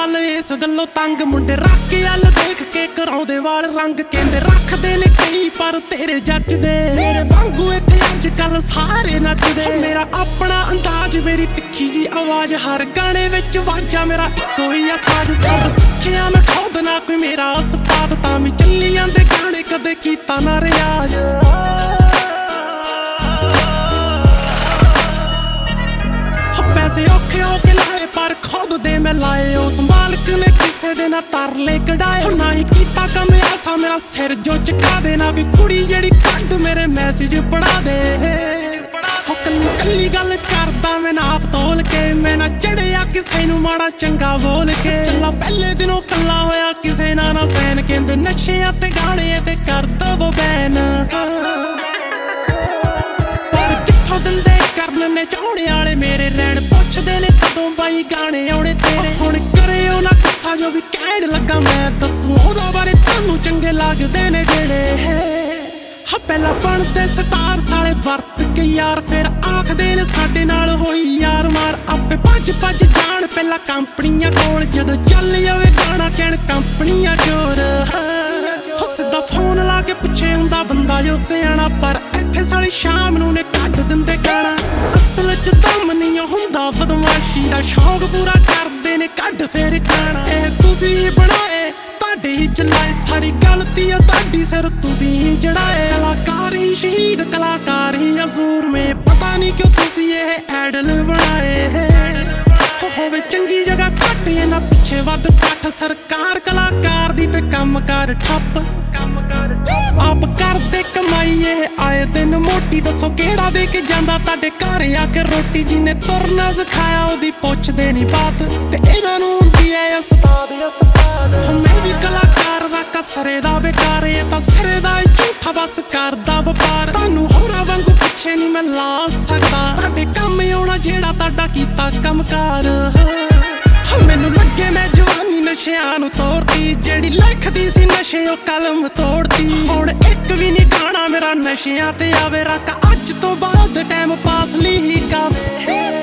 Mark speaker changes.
Speaker 1: ਵੱਲ ਇਸ ਗੱਲੋਂ ਤੰਗ ਮੁੰਡੇ ਰੱਖ ਕੇ ਵੱਲ ਦੇਖ ਕੇ ਕਰਾਉਂਦੇ ਵਾਲ ਰੰਗ ਕਹਿੰਦੇ ਰੱਖਦੇ ਨੇ ਕਈ ਪਰ ਤੇਰੇ ਜੱਜਦੇ ਮੇਰੇ ਵਾਂਗੂ ਇੱਥੇ ਅੱਜ ਕੱਲ ਸਾਰੇ ਨੱਚਦੇ ਮੇਰਾ ਆਪਣਾ ਅੰਦਾਜ਼ ਮੇਰੀ ਤਿੱਖੀ ਜੀ ਆਵਾਜ਼ ਹਰ ਗਾਣੇ ਵਿੱਚ ਵਾਜਾ ਮੇਰਾ ਇੱਕੋ ਹੀ ਆ ਸਾਜ਼ ਸਭ ਸਿੱਖਿਆ ਮੈਂ ਖੁਦ ਨਾ ਕੋਈ ਮੇਰਾ ਉਸਤਾਦ ਤਾਂ ਵੀ ਚੱਲੀ ਜਾਂਦੇ ਗਾਣੇ ਕਦੇ ਕੀਤਾ ਨਾ ਰਿਆਜ਼ ਪੈਸੇ ਔਖੇ ਹੋ ਕੇ ਲਾਏ ਪਰ ਖੁਦ ਦੇ ਮੈਂ ਲਾਏ ਉਸ ਮਾਲਕ ਨੇ ਕਿਸੇ ਦੇ ਨਾ ਤਰਲੇ ਕਢਾਏ ਨਾ ਹੀ ਕੀਤਾ ਕੰਮ ਐਸਾ ਮੇਰਾ ਸਿਰ ਜੋ ਚੁਕਾ ਦੇ ਨਾ ਕੋਈ ਕੁੜੀ ਜਿਹੜੀ ਕੱਢ ਮੇਰੇ ਮੈਸੇਜ ਪੜਾ ਦੇ ਕੱਲੀ ਕੱਲੀ ਗੱਲ ਕਰਦਾ ਮੈਂ ਨਾਪ ਤੋਲ ਕੇ ਮੈਂ ਨਾ ਚੜਿਆ ਕਿਸੇ ਨੂੰ ਮਾੜਾ ਚੰਗਾ ਬੋਲ ਕੇ ਚੱਲਾ ਪਹਿਲੇ ਦਿਨੋਂ ਕੱਲਾ ਹੋਇਆ ਕਿਸੇ ਨਾ ਸੈਨ ਕਹਿੰਦੇ ਨਸ਼ਿਆਂ ਤੇ ਗਾਣੇ ਤੇ ਕਰ ਦਵੋ ਬੈਨ ਪਰ ਕਿੱਥੋਂ ਦਿੰਦੇ ਕਰਨ ਨੇ ਚਾਹੁਣੇ ਵਾਲੇ ਮੇਰੇ ਰਹਿਣ ਪੁੱਛਦੇ ਨੇ ਕਦੋਂ ਬਾਈ ਗਾਣੇ ਆਉਣੇ ਤੇਰੇ ਹੁਣ ਕਰਿਓ ਨਾ ਕਿੱਸਾ ਜੋ ਵੀ ਕਹਿਣ ਲੱਗਾ ਮੈਂ ਦੱਸੂ ਉਹਦਾ ਬਾਰੇ ਤੁਹਾਨੂੰ ਚੰਗੇ ਲੱਗਦੇ ਨੇ ਜਿਹੜੇ ਪਹਿਲਾਂ ਬਣਦੇ ਸਟਾਰ ਸਾਲੇ ਵਰਤ ਕੇ ਯਾਰ ਫਿਰ ਆਖਦੇ ਨੇ ਸਾਡੇ ਨਾਲ ਹੋਈ ਯਾਰ ਮਾਰ ਆਪੇ ਭੱਜ ਜਾਣ ਪਹਿਲਾਂ ਕੰਪਨੀਆਂ ਕੋਲ ਜਦੋਂ ਚੱਲ ਜਾਵੇ ਗਾਣਾ ਕਹਿਣ ਕੰਪਨੀਆਂ ਚੋਰ ਸਿੱਧਾ ਫੋਨ ਲਾ ਕੇ ਪਿੱਛੇ ਹੁੰਦਾ ਬੰਦਾ ਜੋ ਸਿਆਣਾ ਪਰ ਇੱਥੇ ਸਾਲੀ ਸ਼ਾਮ ਨੂੰ ਨੇ ਕੱਢ ਦਿੰਦੇ ਗਾਣਾ ਅਸਲ ਚ ਦਮ ਨਹੀਂ ਹੁੰਦਾ ਬਦਮਾਸ਼ੀ ਦਾ ਸ਼ੌਕ ਪੂਰਾ ਕਰਦੇ ਨੇ ਕੱਢ ਫੇਰ ਗਾਣਾ ਇਹ ਤੁਸੀਂ ਹੀ ਬਣਾਏ ਤੁਹਾਡੇ ਹੀ ਚਲਾਏ ਸਾਰੀ ਗਲਤੀ ਆ ਤੁਹਾਡੀ ਸਿਰ ਤੁਸੀਂ ਹੀ ਜੜਾਏ ਕਲਾਕਾਰ ਹੀ ਸ਼ਹੀਦ ਕਲਾਕਾਰ ਹੀ ਅਜ਼ੂਰ ਮੇ ਪਤਾ ਨਹੀਂ ਕਿਉਂ ਤੁਸੀਂ ਇਹ ਐਡਲ ਬਣਾਏ ਹੋਵੇ ਚੰਗੀ ਜਗ੍ਹਾ ਘੱਟ ਇਹਨਾਂ ਪਿੱਛੇ ਵੱਧ ਕੱਠ ਸਰਕਾਰ ਕਲਾਕਾਰ ਦੀ ਤੇ ਕੰਮ ਕਰ ਠੱਪ ਆਪ ਕਰਦੇ ਕਮਾਈ ਇਹ ਆਏ ਦਿਨ ਮੋਟੀ ਦੱਸੋ ਕਿਹੜਾ ਦੇ ਕੇ ਜਾਂਦਾ ਤੁਹਾਡੇ ਘਰ ਆ ਕੇ ਰੋਟੀ ਜਿਹਨੇ ਤੁਰਨਾ ਸਿਖਾਇਆ ਉਹਦੀ ਪੁੱਛਦੇ ਨਹੀਂ ਬਾਤ ਤੇ ਇਹਨਾਂ ਨੂੰ ਹੁੰਦੀ ਐ ਉਸਤਾਦ ਮੈਂ ਵੀ ਕਲਾਕਾਰ ਦਾ ਕਸਰੇ ਦਾ ਬੇਕਾਰ ਇਹ ਤਾਂ ਸਿਰੇ ਦਾ ਝੂਠਾ ਬਸ ਕਰਦਾ ਵਪਾਰ ਤੁਹਾਨੂੰ ਹੋਰਾਂ ਵਾਂਗੂ ਪਿੱਛੇ ਨਹੀਂ ਮੈਂ ਲਾ ਸਕਦਾ ਤੁਹਾਡੇ ਕੰਮ ਆਉਣਾ ਜਿਹੜਾ ਤੁਹਾਡਾ ਕੀਤਾ ਕੰਮਕਾਰ ਮੈਨੂੰ ਲੱਗੇ ਮੈਂ ਜਵਾਨੀ ਨਸ਼ਿਆਂ ਨੂੰ ਤੋੜਦੀ ਜਿਹੜੀ ਲਿਖਦੀ ਸੀ ਨਸ਼ੇ ਉਹ ਕਲਮ ਤੋੜਦੀ ਹੁਣ ਇੱਕ ਵੀ ਨਹੀਂ ਗਾਣਾ ਮੇਰਾ ਨਸ਼ਿਆਂ ਤੇ ਆਵੇ ਰੱਖ ਅੱਜ ਤੋਂ ਬਾਅਦ ਟਾਈਮ ਪਾਸ ਲਈ ਕਰ